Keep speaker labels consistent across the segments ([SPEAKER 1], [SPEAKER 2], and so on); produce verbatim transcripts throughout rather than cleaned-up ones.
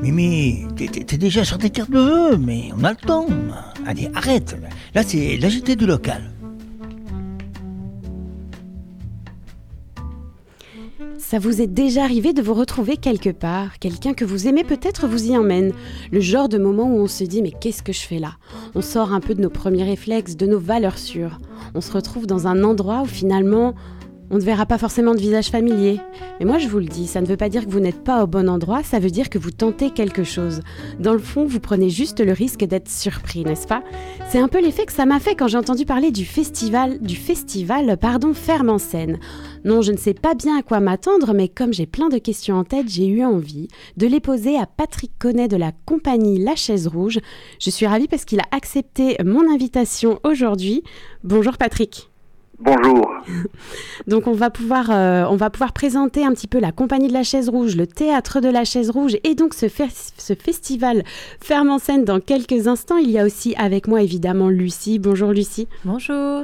[SPEAKER 1] Mimi, t'es, t'es, t'es déjà sur tes cartes de vœux, mais on a le temps. Allez, arrête. Là, c'est l'A G T du local.
[SPEAKER 2] Ça vous est déjà arrivé de vous retrouver quelque part, quelqu'un que vous aimez peut-être vous y emmène. Le genre de moment où on se dit « mais qu'est-ce que je fais là ?» On sort un peu de nos premiers réflexes, de nos valeurs sûres. On se retrouve dans un endroit où finalement on ne verra pas forcément de visage familier. Mais moi je vous le dis, ça ne veut pas dire que vous n'êtes pas au bon endroit, ça veut dire que vous tentez quelque chose. Dans le fond, vous prenez juste le risque d'être surpris, n'est-ce pas ? C'est un peu l'effet que ça m'a fait quand j'ai entendu parler du festival, du festival, pardon, Ferme en Scène. Non, je ne sais pas bien à quoi m'attendre, mais comme j'ai plein de questions en tête, j'ai eu envie de les poser à Patrick Connet de la compagnie La Chaise Rouge. Je suis ravie parce qu'il a accepté mon invitation aujourd'hui. Bonjour Patrick.
[SPEAKER 3] Bonjour.
[SPEAKER 2] Donc on va pouvoir euh, on va pouvoir présenter un petit peu la compagnie de la Chaise Rouge, le théâtre de la Chaise Rouge et donc ce, fe- ce festival Ferme en Scène dans quelques instants. Il y a aussi avec moi évidemment Lucie. Bonjour Lucie.
[SPEAKER 4] Bonjour.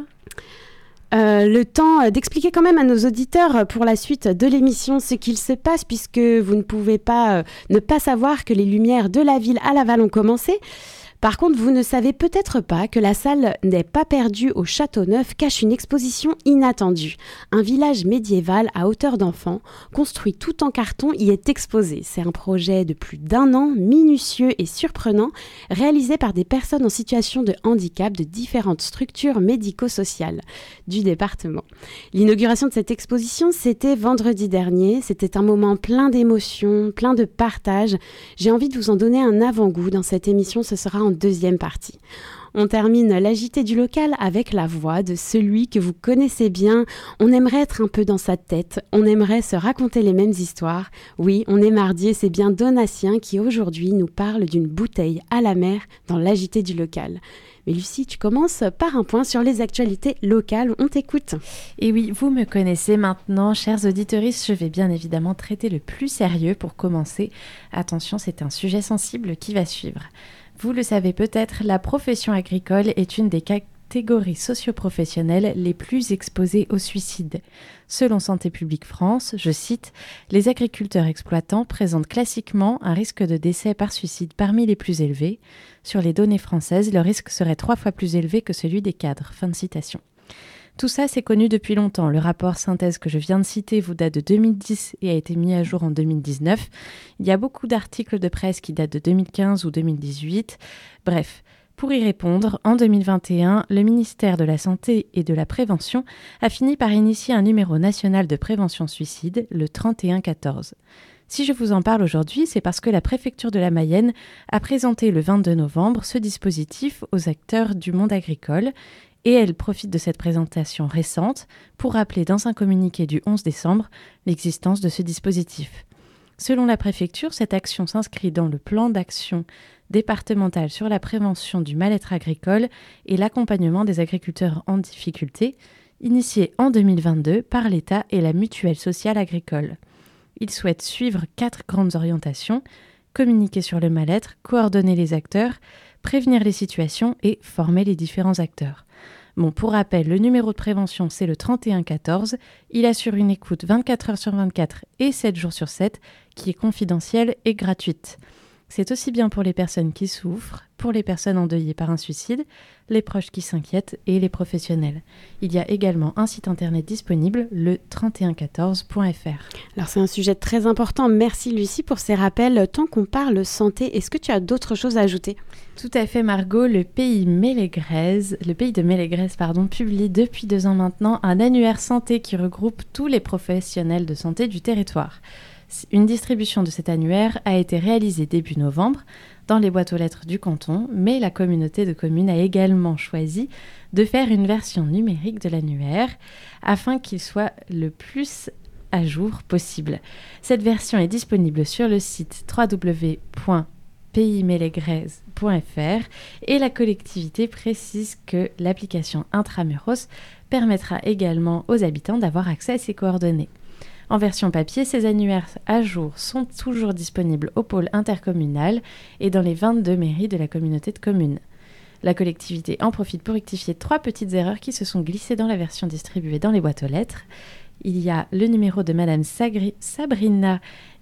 [SPEAKER 2] Euh, le temps d'expliquer quand même à nos auditeurs pour la suite de l'émission ce qu'il se passe puisque vous ne pouvez pas euh, ne pas savoir que les lumières de la ville à Laval ont commencé. Par contre, vous ne savez peut-être pas que la salle n'est pas perdue au Châteauneuf cache une exposition inattendue. Un village médiéval à hauteur d'enfant, construit tout en carton, y est exposé. C'est un projet de plus d'un an, minutieux et surprenant, réalisé par des personnes en situation de handicap de différentes structures médico-sociales du département. L'inauguration de cette exposition, c'était vendredi dernier. C'était un moment plein d'émotions, plein de partage. J'ai envie de vous en donner un avant-goût dans cette émission. Ce sera en deuxième partie. On termine l'A J T du local avec la voix de celui que vous connaissez bien. On aimerait être un peu dans sa tête. On aimerait se raconter les mêmes histoires. Oui, on est mardi et c'est bien Donatien qui aujourd'hui nous parle d'une bouteille à la mer dans l'A J T du local. Mais Lucie, tu commences par un point sur les actualités locales. On t'écoute.
[SPEAKER 4] Et oui, vous me connaissez maintenant, chers auditeuristes. Je vais bien évidemment traiter le plus sérieux pour commencer. Attention, c'est un sujet sensible qui va suivre. Vous le savez peut-être, la profession agricole est une des catégories socio-professionnelles les plus exposées au suicide. Selon Santé publique France, je cite, « Les agriculteurs exploitants présentent classiquement un risque de décès par suicide parmi les plus élevés. Sur les données françaises, le risque serait trois fois plus élevé que celui des cadres. » Fin de citation. Tout ça, c'est connu depuis longtemps. Le rapport synthèse que je viens de citer vous date de deux mille dix et a été mis à jour en deux mille dix-neuf. Il y a beaucoup d'articles de presse qui datent de deux mille quinze ou deux mille dix-huit. Bref, pour y répondre, en deux mille vingt et un, le ministère de la Santé et de la Prévention a fini par initier un numéro national de prévention suicide, le trente et un quatorze. Si je vous en parle aujourd'hui, c'est parce que la préfecture de la Mayenne a présenté le vingt-deux novembre ce dispositif aux acteurs du monde agricole. Et elle profite de cette présentation récente pour rappeler dans un communiqué du onze décembre l'existence de ce dispositif. Selon la préfecture, cette action s'inscrit dans le plan d'action départemental sur la prévention du mal-être agricole et l'accompagnement des agriculteurs en difficulté, initié en deux mille vingt-deux par l'État et la Mutuelle sociale agricole. Il souhaite suivre quatre grandes orientations, communiquer sur le mal-être, coordonner les acteurs, prévenir les situations et former les différents acteurs. Bon, pour rappel, le numéro de prévention, c'est le trente et un quatorze. Il assure une écoute vingt-quatre heures sur vingt-quatre et sept jours sur sept, qui est confidentielle et gratuite. C'est aussi bien pour les personnes qui souffrent, pour les personnes endeuillées par un suicide, les proches qui s'inquiètent et les professionnels. Il y a également un site internet disponible, le trente et un quatorze point f r.
[SPEAKER 2] Alors c'est un sujet très important. Merci Lucie pour ces rappels. Tant qu'on parle santé, est-ce que tu as d'autres choses à ajouter ?
[SPEAKER 4] Tout à fait Margot, le pays Mélégrès, le pays de Mélégrès pardon, publie depuis deux ans maintenant un annuaire santé qui regroupe tous les professionnels de santé du territoire. Une distribution de cet annuaire a été réalisée début novembre dans les boîtes aux lettres du canton, mais la communauté de communes a également choisi de faire une version numérique de l'annuaire afin qu'il soit le plus à jour possible. Cette version est disponible sur le site w w w point pays mélégrès point f r et la collectivité précise que l'application Intramuros permettra également aux habitants d'avoir accès à ces coordonnées. En version papier, ces annuaires à jour sont toujours disponibles au pôle intercommunal et dans les vingt-deux mairies de la communauté de communes. La collectivité en profite pour rectifier trois petites erreurs qui se sont glissées dans la version distribuée dans les boîtes aux lettres. Il y a le numéro de Madame Sagri- Sabrina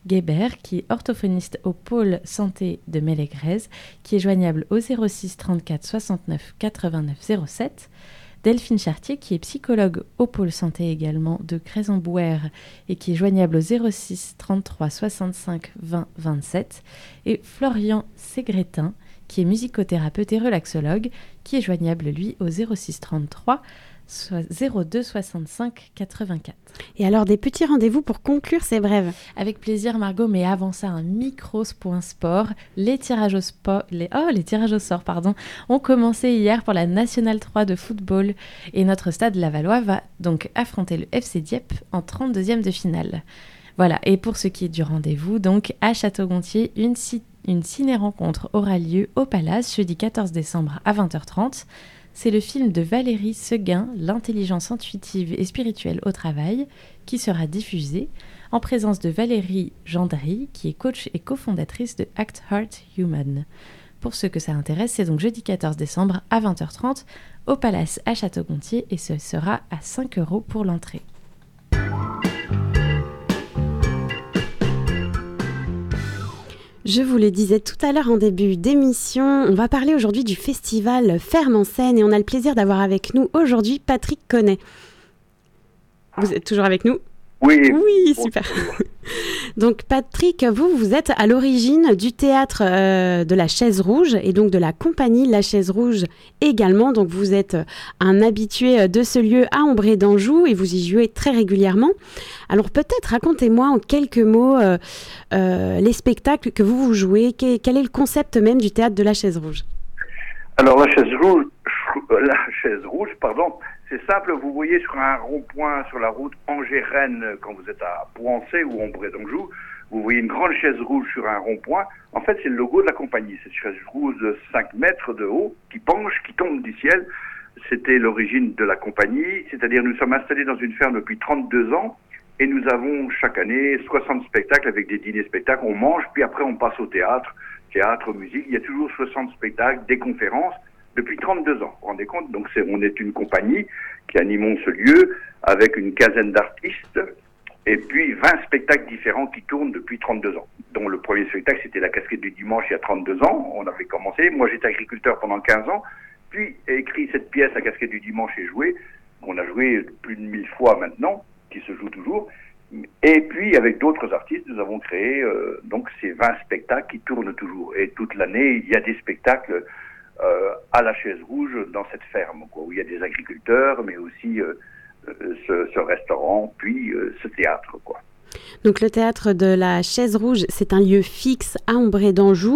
[SPEAKER 4] Guébert, qui est orthophoniste au pôle santé de Mélégrès, qui est joignable au zéro six trente-quatre soixante-neuf quatre-vingt-neuf zéro sept. Delphine Chartier, qui est psychologue au pôle santé également de Crezon-Bouert et qui est joignable au zéro six trente-trois soixante-cinq vingt vingt-sept. Et Florian Ségrétin, qui est musicothérapeute et relaxologue, qui est joignable, lui, au zéro six trente-trois zéro deux soixante-cinq quatre-vingt-quatre.
[SPEAKER 2] Et alors, des petits rendez-vous pour conclure ces brèves.
[SPEAKER 4] Avec plaisir, Margot, mais avant ça, un micro point sport. Les tirages au sport, les, oh, les tirages au sort, pardon, ont commencé hier pour la Nationale trois de football. Et notre stade Lavallois va donc affronter le F C Dieppe en trente-deuxième de finale. Voilà, et pour ce qui est du rendez-vous, donc, à Château-Gontier, une, ci- une ciné-rencontre aura lieu au Palace, jeudi quatorze décembre à vingt heures trente. C'est le film de Valérie Seguin, L'intelligence intuitive et spirituelle au travail, qui sera diffusé en présence de Valérie Gendry, qui est coach et cofondatrice de Act Heart Human. Pour ceux que ça intéresse, c'est donc jeudi quatorze décembre à vingt heures trente au Palace à Château-Gontier et ce sera à cinq euros pour l'entrée.
[SPEAKER 2] Je vous le disais tout à l'heure en début d'émission, on va parler aujourd'hui du festival Ferme en Scène et on a le plaisir d'avoir avec nous aujourd'hui Patrick Connet. Vous êtes toujours avec nous ?
[SPEAKER 3] Oui.
[SPEAKER 2] Oui, super. Donc Patrick, vous, vous êtes à l'origine du théâtre euh, de la Chaise Rouge et donc de la compagnie La Chaise Rouge également. Donc vous êtes un habitué de ce lieu à Ombré d'Anjou et vous y jouez très régulièrement. Alors peut-être racontez-moi en quelques mots euh, euh, les spectacles que vous vous jouez. Quel, quel est le concept même du théâtre de la Chaise Rouge ?
[SPEAKER 3] Alors la Chaise Rouge, la Chaise Rouge, pardon, c'est simple, vous voyez sur un rond-point sur la route Angers-Rennes, quand vous êtes à Pouancé ou Ombré d'Anjou, vous voyez une grande chaise rouge sur un rond-point. En fait, c'est le logo de la compagnie. C'est une chaise rouge de cinq mètres de haut, qui penche, qui tombe du ciel. C'était l'origine de la compagnie, c'est-à-dire nous sommes installés dans une ferme depuis trente-deux ans et nous avons chaque année soixante spectacles avec des dîners spectacles. On mange, puis après on passe au théâtre, théâtre, musique. Il y a toujours soixante spectacles, des conférences. Depuis trente-deux ans, vous vous rendez compte? Donc c'est, on est une compagnie qui animons ce lieu avec une quinzaine d'artistes et puis vingt spectacles différents qui tournent depuis trente-deux ans. Dont le premier spectacle, c'était La Casquette du Dimanche il y a trente-deux ans, on avait commencé. Moi j'étais agriculteur pendant quinze ans, puis écrit cette pièce La Casquette du Dimanche et joué. On a joué plus de mille fois maintenant, qui se joue toujours. Et puis avec d'autres artistes, nous avons créé euh, donc ces vingt spectacles qui tournent toujours. Et toute l'année, il y a des spectacles Euh, à la Chaise Rouge dans cette ferme, quoi, où il y a des agriculteurs, mais aussi euh, euh, ce, ce restaurant, puis euh, ce théâtre, quoi.
[SPEAKER 2] Donc le théâtre de la Chaise Rouge, c'est un lieu fixe à Ombré d'Anjou,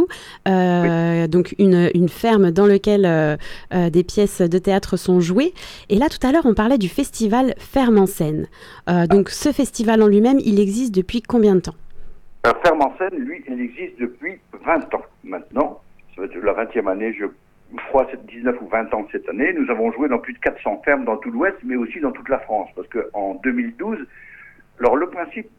[SPEAKER 2] euh, oui. donc une, une ferme dans laquelle euh, euh, des pièces de théâtre sont jouées. Et là, tout à l'heure, on parlait du festival Ferme en Scène. Euh, donc ah. Ce festival en lui-même, il existe depuis combien de temps ?
[SPEAKER 3] Alors, Ferme en Scène, lui, il existe depuis vingt ans maintenant. Ça va être la vingtième année, je crois, c'est dix-neuf ou vingt ans cette année. Nous avons joué dans plus de quatre cents fermes dans tout l'Ouest, mais aussi dans toute la France. Parce qu'en deux mille douze, alors le principe,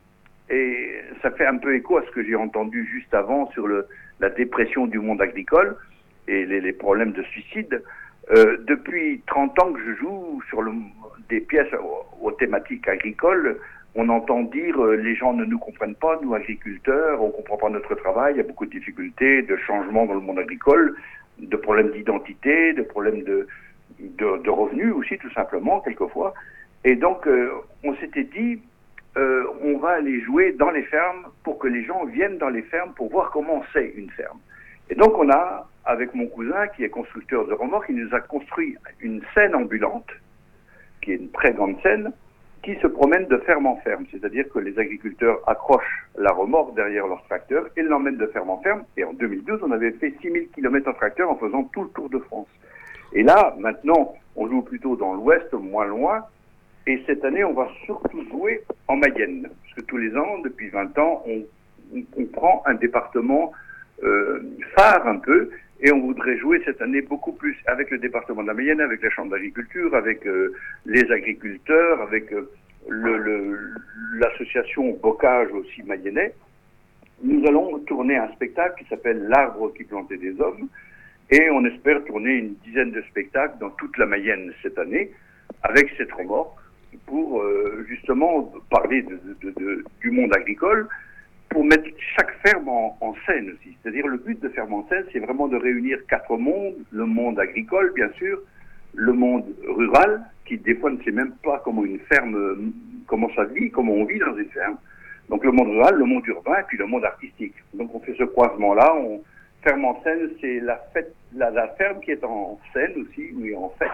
[SPEAKER 3] et ça fait un peu écho à ce que j'ai entendu juste avant sur le, la dépression du monde agricole et les, les problèmes de suicide. Euh, depuis trente ans que je joue sur le, des pièces aux, aux thématiques agricoles, on entend dire euh, les gens ne nous comprennent pas, nous agriculteurs, on comprend pas notre travail, il y a beaucoup de difficultés, de changements dans le monde agricole, de problèmes d'identité, de problèmes de, de, de revenus aussi, tout simplement, quelquefois. Et donc, euh, on s'était dit, euh, on va aller jouer dans les fermes pour que les gens viennent dans les fermes pour voir comment c'est une ferme. Et donc, on a, avec mon cousin, qui est constructeur de remorques, il nous a construit une scène ambulante, qui est une très grande scène, qui se promène de ferme en ferme. C'est-à-dire que les agriculteurs accrochent la remorque derrière leur tracteur et l'emmènent de ferme en ferme. Et en deux mille douze, on avait fait six mille kilomètres en tracteur en faisant tout le Tour de France. Et là, maintenant, on joue plutôt dans l'Ouest, moins loin. Et cette année, on va surtout jouer en Mayenne. Parce que tous les ans, depuis vingt ans, on, on, on prend un département euh, phare un peu. Et on voudrait jouer cette année beaucoup plus avec le département de la Mayenne, avec la Chambre d'agriculture, avec euh, les agriculteurs, avec euh, le, le, l'association Bocage aussi mayennais. Nous allons tourner un spectacle qui s'appelle L'arbre qui plantait des hommes. Et on espère tourner une dizaine de spectacles dans toute la Mayenne cette année, avec cette remorque, pour euh, justement parler de, de, de, du monde agricole, pour mettre chaque ferme en, en scène aussi. C'est-à-dire le but de Ferme en scène, c'est vraiment de réunir quatre mondes, le monde agricole bien sûr, le monde rural, qui des fois ne sait même pas comment une ferme, comment ça vit, comment on vit dans une ferme. Donc le monde rural, le monde urbain, et puis le monde artistique. Donc on fait ce croisement-là. On, Ferme en scène, c'est la fête, la, la ferme qui est en scène aussi, oui, en fête.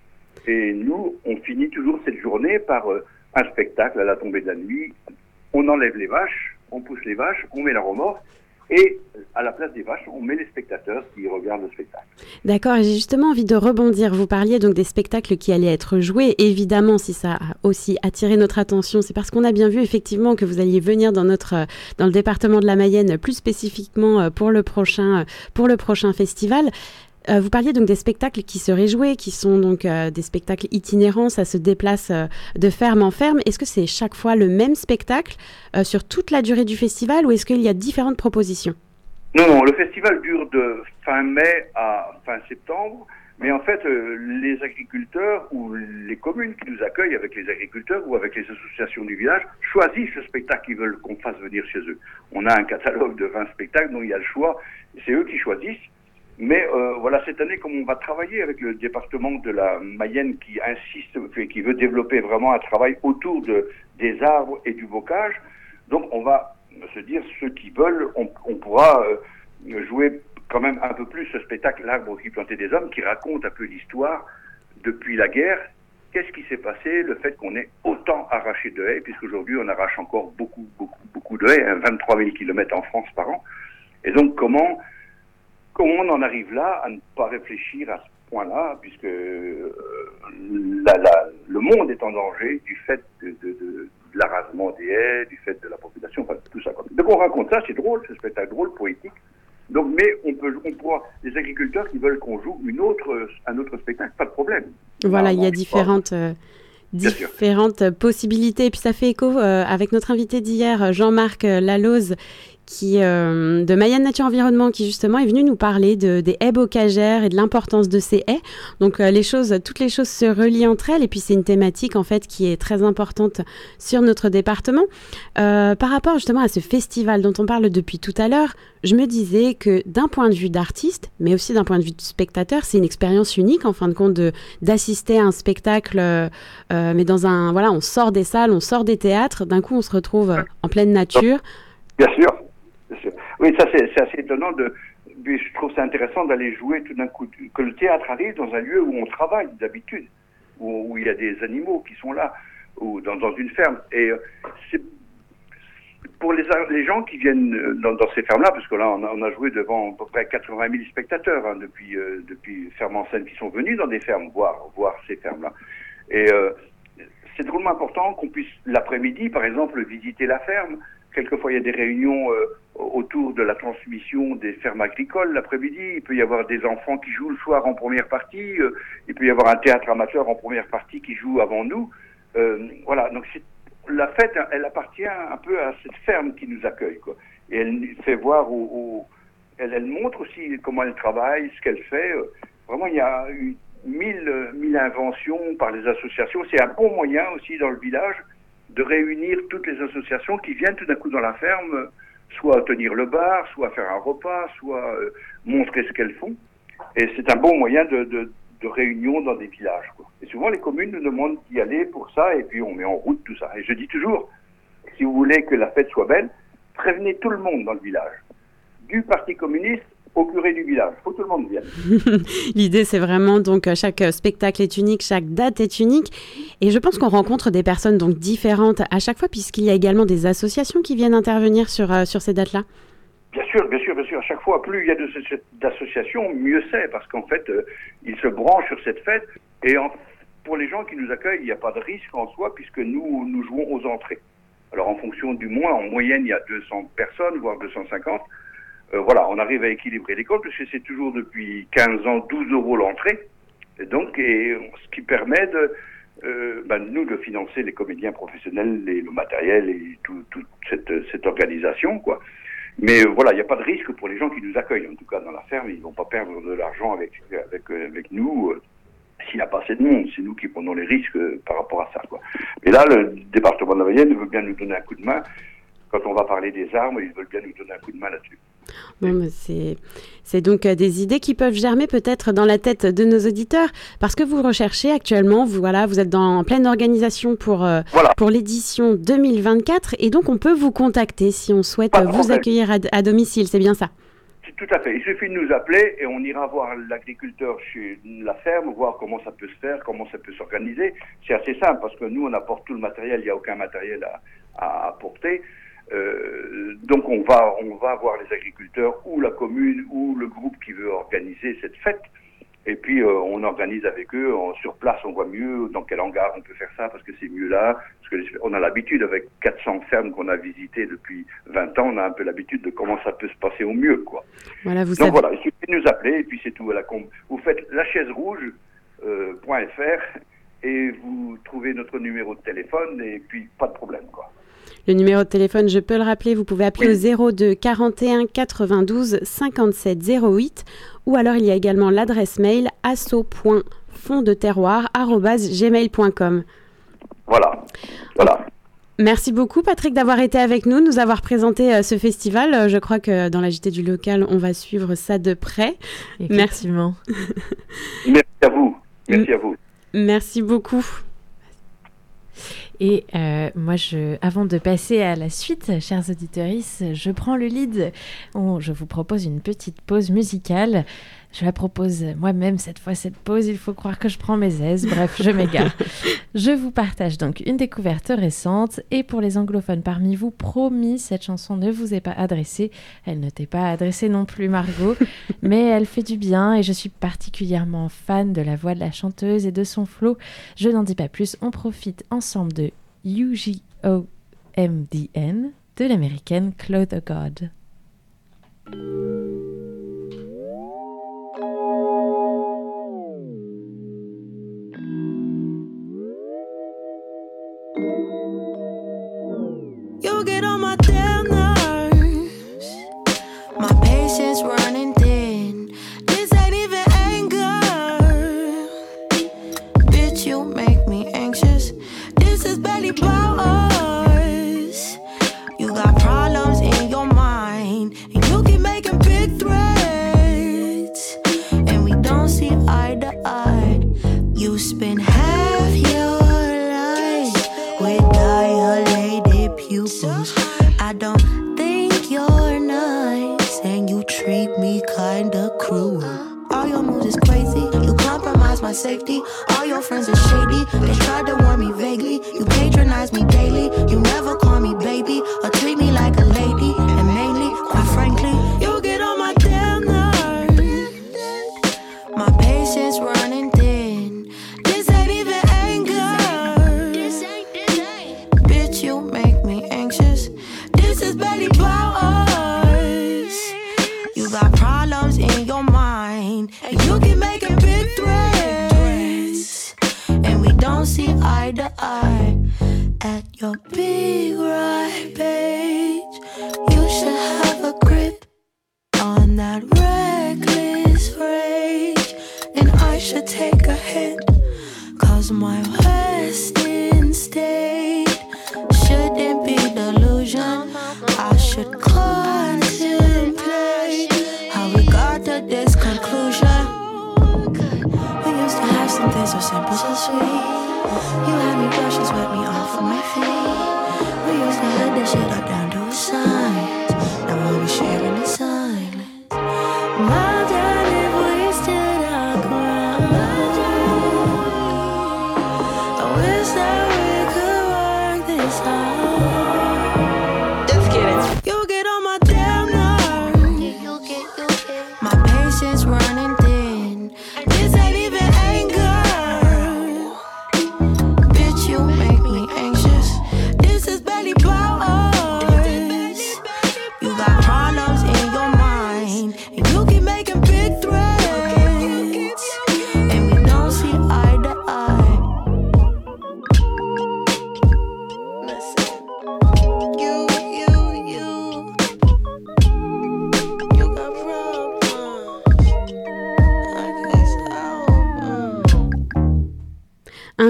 [SPEAKER 3] Et nous, on finit toujours cette journée par euh, un spectacle à la tombée de la nuit. On enlève les vaches, on pousse les vaches, on met la remorque. Et à la place des vaches, on met les spectateurs qui regardent le spectacle.
[SPEAKER 2] D'accord, et j'ai justement envie de rebondir. Vous parliez donc des spectacles qui allaient être joués. Évidemment, si ça a aussi attiré notre attention, c'est parce qu'on a bien vu effectivement que vous alliez venir dans, notre, dans le département de la Mayenne, plus spécifiquement pour le prochain, pour le prochain festival. Euh, vous parliez donc des spectacles qui seraient joués, qui sont donc euh, des spectacles itinérants, ça se déplace euh, de ferme en ferme. Est-ce que c'est chaque fois le même spectacle euh, sur toute la durée du festival ou est-ce qu'il y a différentes propositions ?
[SPEAKER 3] Non, non, le festival dure de fin mai à fin septembre, mais en fait, euh, les agriculteurs ou les communes qui nous accueillent avec les agriculteurs ou avec les associations du village choisissent le spectacle qu'ils veulent qu'on fasse venir chez eux. On a un catalogue de vingt spectacles, donc il y a le choix, c'est eux qui choisissent. Mais euh, voilà, cette année, comme on va travailler avec le département de la Mayenne qui insiste, qui veut développer vraiment un travail autour de, des arbres et du bocage, donc on va se dire, ceux qui veulent, on, on pourra euh, jouer quand même un peu plus ce spectacle, l'arbre qui plantait des hommes, qui raconte un peu l'histoire depuis la guerre. Qu'est-ce qui s'est passé, le fait qu'on ait autant arraché de haies, puisqu'aujourd'hui on arrache encore beaucoup, beaucoup, beaucoup de haies, hein, vingt-trois mille kilomètres en France par an. Et donc comment... Comment on en arrive là à ne pas réfléchir à ce point-là, puisque euh, la, la, le monde est en danger du fait de, de, de, de l'arrasement des haies, du fait de la population, enfin tout ça. Donc on raconte ça, c'est drôle, c'est un spectacle drôle, poétique. Donc, mais on peut, on pourra, les agriculteurs qui veulent qu'on joue une autre, un autre spectacle, pas de problème.
[SPEAKER 2] Voilà, non, il y a différentes... Euh... différentes possibilités. Et puis ça fait écho euh, avec notre invité d'hier, Jean-Marc Laloz, qui, euh, de Mayenne Nature Environnement, qui justement est venu nous parler de, des haies bocagères et de l'importance de ces haies. Donc euh, les choses, toutes les choses se relient entre elles et puis c'est une thématique en fait qui est très importante sur notre département. Euh, par rapport justement à ce festival dont on parle depuis tout à l'heure, je me disais que d'un point de vue d'artiste, mais aussi d'un point de vue de spectateur, c'est une expérience unique en fin de compte de, d'assister à un spectacle, euh, euh, mais dans un, voilà, on sort des salles, on sort des théâtres, d'un coup on se retrouve en pleine nature.
[SPEAKER 3] Bien sûr. Oui, ça c'est, c'est assez étonnant. De, je trouve ça intéressant d'aller jouer tout d'un coup, que le théâtre arrive dans un lieu où on travaille d'habitude, où, où il y a des animaux qui sont là, ou dans, dans une ferme. Et euh, c'est pour les, les gens qui viennent dans, dans ces fermes-là, parce que là on a, on a joué devant à peu près quatre-vingt mille spectateurs hein, depuis, euh, depuis Ferme en scène qui sont venus dans des fermes voir, voir ces fermes-là. Et euh, c'est drôlement important qu'on puisse l'après-midi, par exemple, visiter la ferme. Quelquefois, il y a des réunions euh, autour de la transmission des fermes agricoles l'après-midi. Il peut y avoir des enfants qui jouent le soir en première partie. Euh, il peut y avoir un théâtre amateur en première partie qui joue avant nous. Euh, voilà, donc c'est, la fête, elle appartient un peu à cette ferme qui nous accueille, quoi. Et elle fait voir, au, au, elle, elle montre aussi comment elle travaille, ce qu'elle fait. Euh, vraiment, il y a eu mille, mille inventions par les associations. C'est un bon moyen aussi dans le village de réunir toutes les associations qui viennent tout d'un coup dans la ferme, soit à tenir le bar, soit à faire un repas, soit euh, montrer ce qu'elles font. Et c'est un bon moyen de, de, de réunion dans des villages, quoi. Et souvent, les communes nous demandent d'y aller pour ça, et puis on met en route tout ça. Et je dis toujours, si vous voulez que la fête soit belle, prévenez tout le monde dans le village. Du Parti communiste au curé du village. Il faut que tout le monde vienne.
[SPEAKER 2] L'idée, c'est vraiment, donc, chaque spectacle est unique, chaque date est unique. Et je pense qu'on rencontre des personnes donc différentes à chaque fois, puisqu'il y a également des associations qui viennent intervenir sur, euh, sur ces dates-là.
[SPEAKER 3] Bien sûr, bien sûr, bien sûr. À chaque fois, plus il y a de, d'associations, mieux c'est, parce qu'en fait, euh, ils se branchent sur cette fête. Et en, pour les gens qui nous accueillent, il n'y a pas de risque en soi, puisque nous, nous jouons aux entrées. Alors, en fonction du mois, en moyenne, il y a deux cents personnes, voire deux cent cinquante. Euh, voilà, on arrive à équilibrer les comptes, parce que c'est toujours depuis quinze ans, douze euros l'entrée. Et donc, et, ce qui permet de, euh, ben, nous, de financer les comédiens professionnels, et le matériel et toute tout cette, cette organisation, quoi. Mais euh, voilà, il n'y a pas de risque pour les gens qui nous accueillent. En tout cas, dans la ferme, ils ne vont pas perdre de l'argent avec, avec, avec nous euh, s'il n'y a pas assez de monde. C'est nous qui prenons les risques euh, par rapport à ça, quoi. Et là, le département de la Mayenne veut bien nous donner un coup de main. quand on va parler des armes, ils veulent bien nous donner un coup de main là-dessus.
[SPEAKER 2] Bon, mais c'est, c'est donc euh, des idées qui peuvent germer peut-être dans la tête de nos auditeurs, parce que vous recherchez actuellement, vous, voilà, vous êtes dans, en pleine organisation pour, euh,
[SPEAKER 3] voilà.
[SPEAKER 2] pour l'édition deux mille vingt-quatre, et donc on peut vous contacter si on souhaite
[SPEAKER 3] Pas de
[SPEAKER 2] vous
[SPEAKER 3] problème.
[SPEAKER 2] accueillir à, à domicile, c'est bien ça?
[SPEAKER 3] Tout à fait. Il suffit de nous appeler et on ira voir l'agriculteur chez la ferme, voir comment ça peut se faire, comment ça peut s'organiser. C'est assez simple parce que nous, on apporte tout le matériel, il n'y a aucun matériel à, à apporter. Euh, donc on va, on va voir les agriculteurs ou la commune ou le groupe qui veut organiser cette fête. Et puis euh, on organise avec eux, on, sur place on voit mieux dans quel hangar on peut faire ça parce que c'est mieux là. Parce que on a l'habitude avec quatre cents fermes qu'on a visitées depuis vingt ans, on a un peu l'habitude de comment ça peut se passer au mieux, quoi.
[SPEAKER 2] Voilà, vous
[SPEAKER 3] Donc
[SPEAKER 2] savez...
[SPEAKER 3] voilà, il suffit de nous appeler et puis c'est tout. Voilà, vous faites la chaise rouge euh, .fr et vous trouvez notre numéro de téléphone et puis pas de problème, quoi.
[SPEAKER 2] Le numéro de téléphone, je peux le rappeler, vous pouvez appeler
[SPEAKER 3] oui.
[SPEAKER 2] au zéro deux quarante et un quatre-vingt-douze cinquante-sept zéro huit ou alors il y a également l'adresse mail asso point fond de terroir arobase gmail point com.
[SPEAKER 3] Voilà, voilà.
[SPEAKER 2] Merci beaucoup Patrick d'avoir été avec nous, nous avoir présenté euh, ce festival. Euh, je crois que dans la J T du local, on va suivre ça de près.
[SPEAKER 4] Effectivement.
[SPEAKER 3] Merci à vous. Merci à vous.
[SPEAKER 2] Merci beaucoup.
[SPEAKER 4] Et euh, moi, je, avant de passer à la suite, chers auditeurs, je prends le lead. On, je vous propose une petite pause musicale. Je la propose moi-même cette fois, cette pause. Il faut croire que je prends mes aises. Bref, je m'égare. Je vous partage donc une découverte récente. Et pour les anglophones parmi vous, promis, cette chanson ne vous est pas adressée. Elle ne t'est pas adressée non plus, Margot. Mais elle fait du bien et je suis particulièrement fan de la voix de la chanteuse et de son flow. Je n'en dis pas plus. On profite ensemble de U G O M D N de l'américaine Claude God.
[SPEAKER 5] You get on my damn nerves. My patience running thin. This ain't even anger. Bitch, you make me anxious. This is barely about us. You got problems in your mind, and you keep making big threats, and we don't see eye to eye. You spend half your life with dilated pupils. I don't think you're nice, and you treat me kinda cruel. All your moves is crazy, you compromise my safety. All your friends are shady, they tried to warn me vaguely. You patronize me daily, you never call me baby or treat me like a lady. And mainly, quite frankly, you get on my damn nerves. My patience running thin. This ain't even anger. Bitch, you make me anxious. This is barely about us. You got problems in your mind, and you keep making big threats, and we don't see eye to eye. At your big right page, you should have a grip on that reckless rage, and I should take a hit, cause my resting state shouldn't be delusion. I should contemplate how we got to this conclusion. We used to have something so simple, so sweet. You had me brush and swept me off of my feet. We used to let this shit up down to a science. Now all we sharing is silence. Imagine if we stood our ground. I wish that we could work this out. Just kidding. You get on my damn nerves. My patience running thin. This ain't even anger. Bitch, you make me anxious. This is barely about us.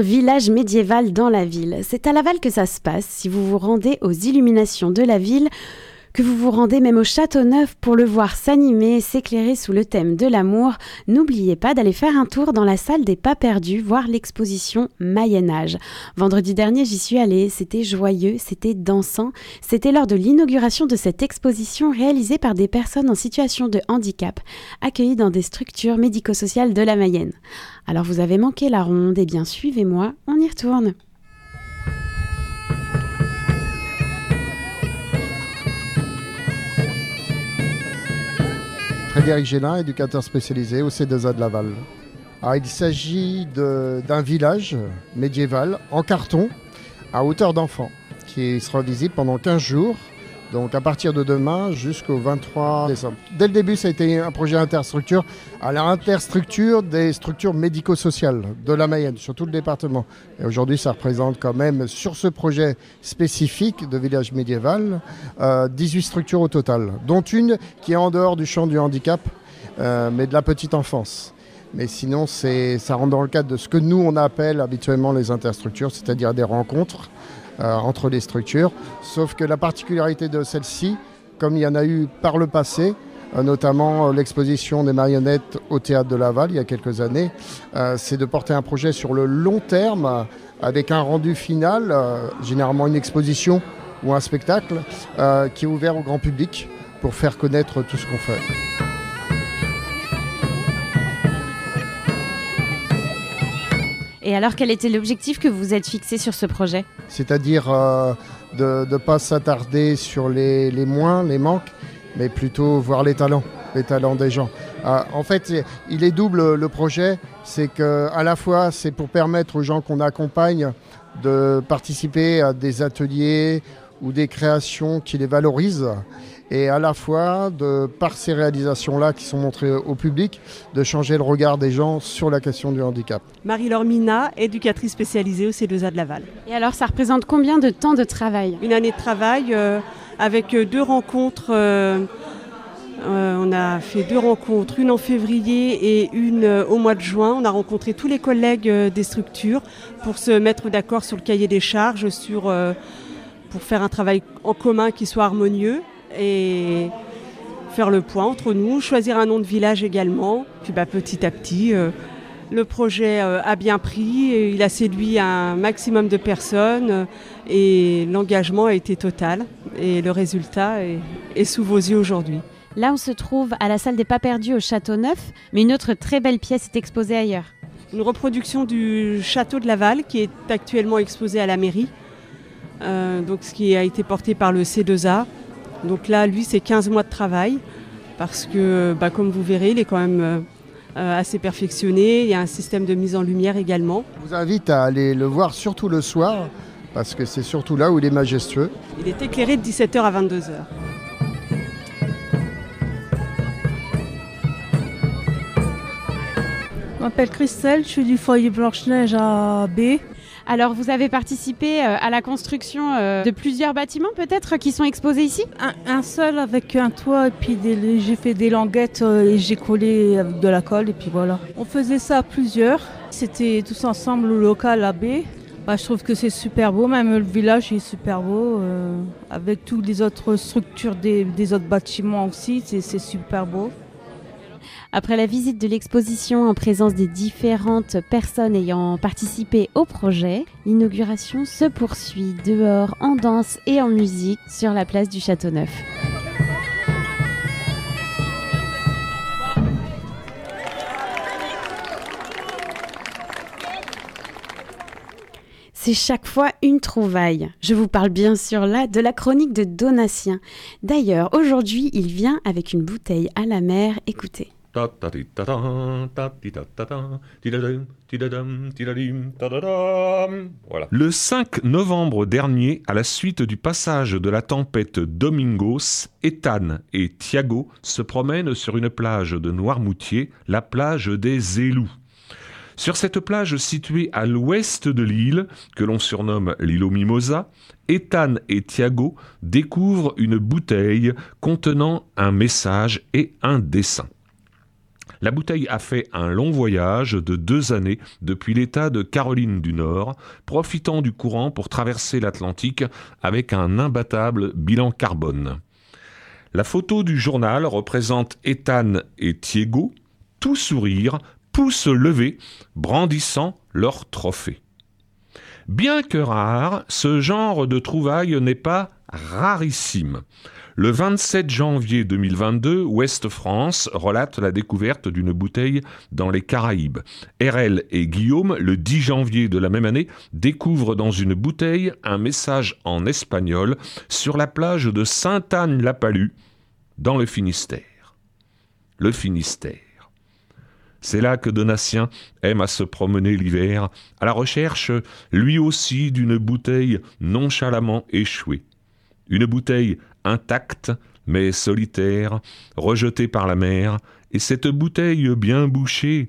[SPEAKER 2] village médiéval dans la ville. C'est à Laval que ça se passe. Si vous vous rendez aux illuminations de la ville, que vous vous rendez même au Châteauneuf pour le voir s'animer, s'éclairer sous le thème de l'amour, n'oubliez pas d'aller faire un tour dans la salle des Pas Perdus, voir l'exposition Mayennage. Vendredi dernier, j'y suis allée, c'était joyeux, c'était dansant. C'était lors de l'inauguration de cette exposition réalisée par des personnes en situation de handicap, accueillies dans des structures médico-sociales de la Mayenne. Alors vous avez manqué la ronde, eh bien suivez-moi, on y retourne.
[SPEAKER 6] Frédéric Gélin, éducateur spécialisé au C deux A de Laval. Alors, il s'agit de, d'un village médiéval en carton à hauteur d'enfant qui sera visible pendant quinze jours, donc à partir de demain jusqu'au vingt-trois décembre. Dès le début, ça a été un projet interstructure, à l'interstructure des structures médico-sociales de la Mayenne, sur tout le département. Et aujourd'hui, ça représente quand même, sur ce projet spécifique de village médiéval, euh, dix-huit structures au total, dont une qui est en dehors du champ du handicap, euh, mais de la petite enfance. Mais sinon, c'est, ça rentre dans le cadre de ce que nous, on appelle habituellement les interstructures, c'est-à-dire des rencontres euh, entre les structures. Sauf que la particularité de celle-ci, comme il y en a eu par le passé, euh, notamment euh, l'exposition des marionnettes au Théâtre de Laval il y a quelques années, euh, c'est de porter un projet sur le long terme, euh, avec un rendu final, euh, généralement une exposition ou un spectacle, euh, qui est ouvert au grand public pour faire connaître tout ce qu'on fait.
[SPEAKER 2] Et alors, quel était l'objectif que vous vous êtes fixé sur ce projet ?
[SPEAKER 6] C'est-à-dire euh, de ne pas s'attarder sur les, les moins, les manques, mais plutôt voir les talents, les talents des gens. Euh, en fait, il est double le projet, c'est qu'à la fois, c'est pour permettre aux gens qu'on accompagne de participer à des ateliers ou des créations qui les valorisent, et à la fois, de, par ces réalisations-là qui sont montrées au public, de changer le regard des gens sur la question du handicap.
[SPEAKER 7] Marie-Laure Mina, éducatrice spécialisée au C deux A de Laval.
[SPEAKER 2] Et alors, ça représente combien de temps de travail ?
[SPEAKER 7] Une année de travail euh, avec deux rencontres. Euh, euh, on a fait deux rencontres, une en février et une euh, au mois de juin. On a rencontré tous les collègues euh, des structures pour se mettre d'accord sur le cahier des charges, sur, euh, pour faire un travail en commun qui soit harmonieux. Et faire le point entre nous, choisir un nom de village également. Puis bah, petit à petit, euh, le projet euh, a bien pris, et il a séduit un maximum de personnes euh, et l'engagement a été total. Et le résultat est, est sous vos yeux aujourd'hui.
[SPEAKER 2] Là, on se trouve à la salle des Pas Perdus au Châteauneuf, mais une autre très belle pièce est exposée ailleurs.
[SPEAKER 7] Une reproduction du château de Laval qui est actuellement exposée à la mairie, euh, donc ce qui a été porté par le C deux A. Donc là, lui, c'est quinze mois de travail parce que, bah, comme vous verrez, il est quand même euh, assez perfectionné. Il y a un système de mise en lumière également.
[SPEAKER 6] Je vous invite à aller le voir surtout le soir parce que c'est surtout là où il est majestueux.
[SPEAKER 7] Il est éclairé de dix-sept heures à vingt-deux heures.
[SPEAKER 8] Je m'appelle Christelle, je suis du foyer Blanche-Neige à B.
[SPEAKER 2] Alors, vous avez participé euh, à la construction euh, de plusieurs bâtiments, peut-être, qui sont exposés ici ?
[SPEAKER 8] Un, un seul avec un toit, et puis des, j'ai fait des languettes euh, et j'ai collé avec de la colle, et puis voilà. On faisait ça à plusieurs. C'était tous ensemble au local à B. Bah, je trouve que c'est super beau, même le village est super beau, euh, avec toutes les autres structures des, des autres bâtiments aussi, c'est, c'est super beau.
[SPEAKER 2] Après la visite de l'exposition en présence des différentes personnes ayant participé au projet, l'inauguration se poursuit dehors en danse et en musique sur la place du Châteauneuf. C'est chaque fois une trouvaille. Je vous parle bien sûr là de la chronique de Donatien. D'ailleurs, aujourd'hui, il vient avec une bouteille à la mer. Écoutez.
[SPEAKER 9] Voilà. Le cinq novembre dernier, à la suite du passage de la tempête Domingos, Ethan et Thiago se promènent sur une plage de Noirmoutier, la plage des Élous. Sur cette plage située à l'ouest de l'île, que l'on surnomme l'îlot Mimosa, Ethan et Thiago découvrent une bouteille contenant un message et un dessin. La bouteille a fait un long voyage de deux années depuis l'État de Caroline du Nord, profitant du courant pour traverser l'Atlantique avec un imbattable bilan carbone. La photo du journal représente Ethan et Thiego, tout sourire, pouce levé, brandissant leur trophée. Bien que rare, ce genre de trouvaille n'est pas rarissime. Le vingt-sept janvier deux mille vingt-deux, Ouest France relate la découverte d'une bouteille dans les Caraïbes. R L et Guillaume, le dix janvier de la même année, découvrent dans une bouteille un message en espagnol sur la plage de Sainte-Anne-la-Palud, dans le Finistère. Le Finistère. C'est là que Donatien aime à se promener l'hiver, à la recherche, lui aussi, d'une bouteille nonchalamment échouée. Une bouteille intacte, mais solitaire, rejetée par la mer, et cette bouteille bien bouchée,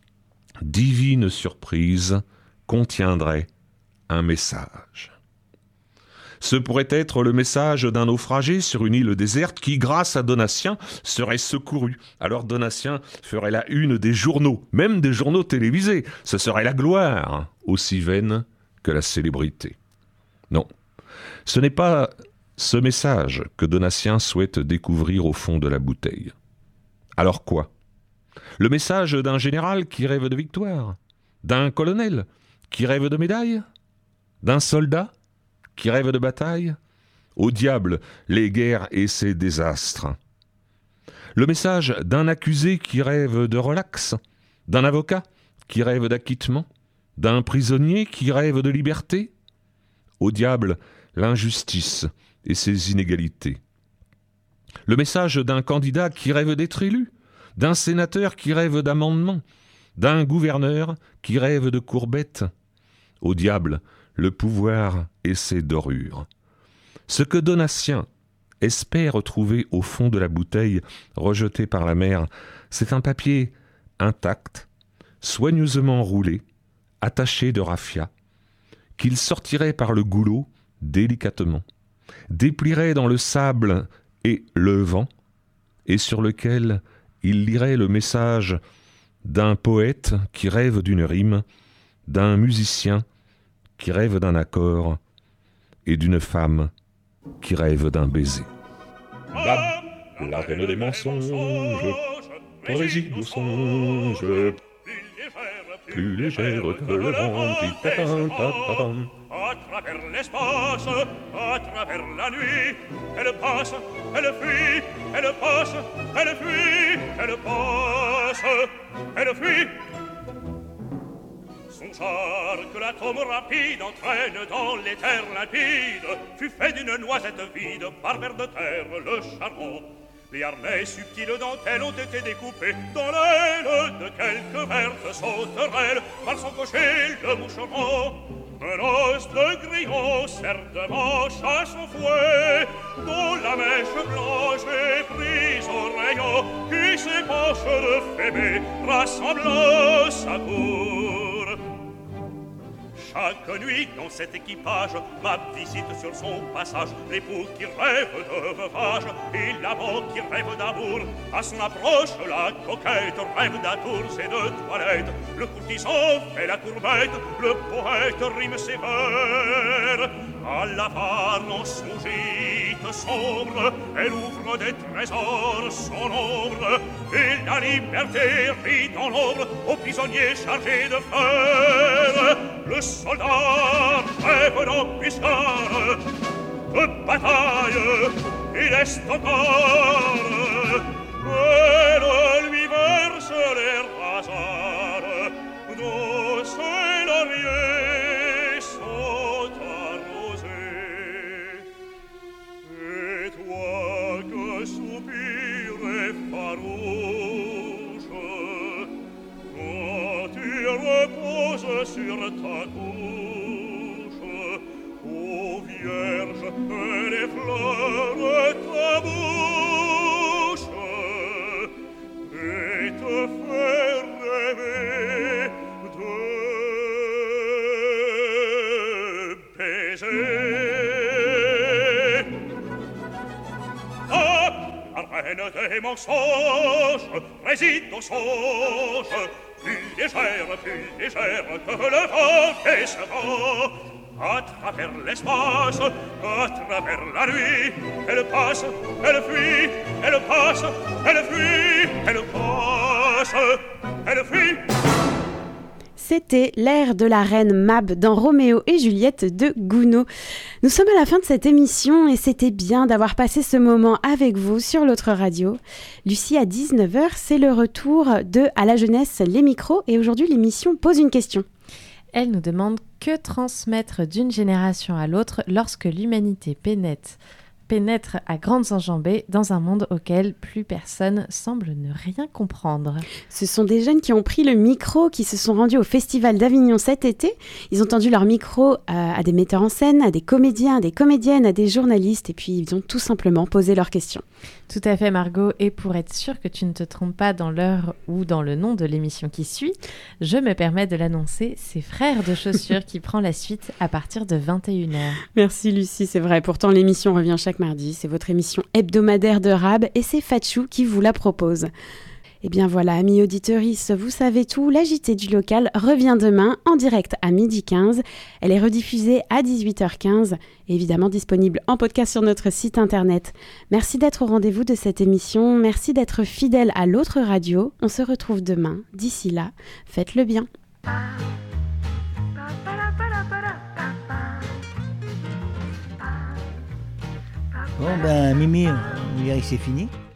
[SPEAKER 9] divine surprise, contiendrait un message. Ce pourrait être le message d'un naufragé sur une île déserte qui, grâce à Donatien, serait secouru. Alors Donatien ferait la une des journaux, même des journaux télévisés. Ce serait la gloire, aussi vaine que la célébrité. Non, ce n'est pas ce message que Donatien souhaite découvrir au fond de la bouteille. Alors quoi ? Le message d'un général qui rêve de victoire ? D'un colonel qui rêve de médaille ? D'un soldat qui rêve de bataille ? Au diable, les guerres et ses désastres. Le message d'un accusé qui rêve de relax, d'un avocat qui rêve d'acquittement, d'un prisonnier qui rêve de liberté ? Au diable, l'injustice et ses inégalités. Le message d'un candidat qui rêve d'être élu, d'un sénateur qui rêve d'amendement, d'un gouverneur qui rêve de courbettes. Au diable, le pouvoir et ses dorures. Ce que Donatien espère trouver au fond de la bouteille rejetée par la mer, c'est un papier intact, soigneusement roulé, attaché de raffia, qu'il sortirait par le goulot délicatement, déplierait dans le sable et le vent, et sur lequel il lirait le message d'un poète qui rêve d'une rime, d'un musicien qui rêve d'un accord et d'une femme qui rêve d'un baiser. Bab, la reine des mensonges, poésie ou songe, plus légère que le vent qui t'atteint.
[SPEAKER 10] À travers l'espace, à travers la nuit, elle passe, elle fuit, elle passe, elle fuit, elle passe, elle fuit. Son char que l'atome rapide entraîne dans l'éther limpide fut fait d'une noisette vide par ver de terre le charbon. Les harnais subtils dentelles ont été découpés dans l'aile de quelques vertes sauterelles par son cocher le moucheron. Un os de grillon sert de manche à son fouet, dont la mèche blanche est prise au rayon qui s'épanche de Phébé, rassemblant sa cour. Chaque nuit dans cet équipage, ma visite sur son passage, l'époux qui rêve de veuvage et l'amant qui rêve d'amour. À son approche, la coquette rêve d'atours et de toilettes. Le courtisan fait la courbette, le poète rime ses vers. À l'avare dans son gîte sombre, elle ouvre des trésors sans nombre, et la liberté rit dans l'ombre aux prisonniers chargés de fer. Le soldat rêve d'embuscade, de bataille, il est encore. Elle lui verse les rasades, dont ses lauriers sont arrosés. Et toi que soupires farouche, quand tu reposes sur ta couche, ô Vierge, les fleurs ta bouche, et te fait rêver de baiser. Ah, reine des mensonges réside au songe, plus légère, plus légère que le vent descendant. À travers l'espace, à travers la nuit, elle passe, elle fuit, elle passe, elle fuit, elle passe, elle fuit.
[SPEAKER 2] C'était l'air de la reine Mab dans Roméo et Juliette de Gounod. Nous sommes à la fin de cette émission et c'était bien d'avoir passé ce moment avec vous sur l'autre radio. Lucie, à dix-neuf heures, c'est le retour de À la jeunesse, les micros. Et aujourd'hui, l'émission pose une question.
[SPEAKER 4] Elle nous demande que transmettre d'une génération à l'autre lorsque l'humanité pénètre, pénètre à grandes enjambées dans un monde auquel plus personne semble ne rien comprendre.
[SPEAKER 2] Ce sont des jeunes qui ont pris le micro, qui se sont rendus au Festival d'Avignon cet été. Ils ont tendu leur micro euh, à des metteurs en scène, à des comédiens, à des comédiennes, à des journalistes, et puis ils ont tout simplement posé leurs questions.
[SPEAKER 4] Tout à fait, Margot, et pour être sûre que tu ne te trompes pas dans l'heure ou dans le nom de l'émission qui suit, je me permets de l'annoncer, c'est Frères de chaussures qui prend la suite à partir de vingt et une heures.
[SPEAKER 2] Merci Lucie, c'est vrai, pourtant l'émission revient chaque mardi, c'est votre émission hebdomadaire de Rab et c'est Fatchou qui vous la propose. Et bien voilà, amis auditeuristes, vous savez tout, la J T du local revient demain en direct à midi quinze. Elle est rediffusée à dix-huit heures quinze, évidemment disponible en podcast sur notre site internet. Merci d'être au rendez-vous de cette émission, merci d'être fidèle à l'autre radio. On se retrouve demain, d'ici là, faites-le bien.
[SPEAKER 1] Bon ben Mimi, on dirait que c'est fini.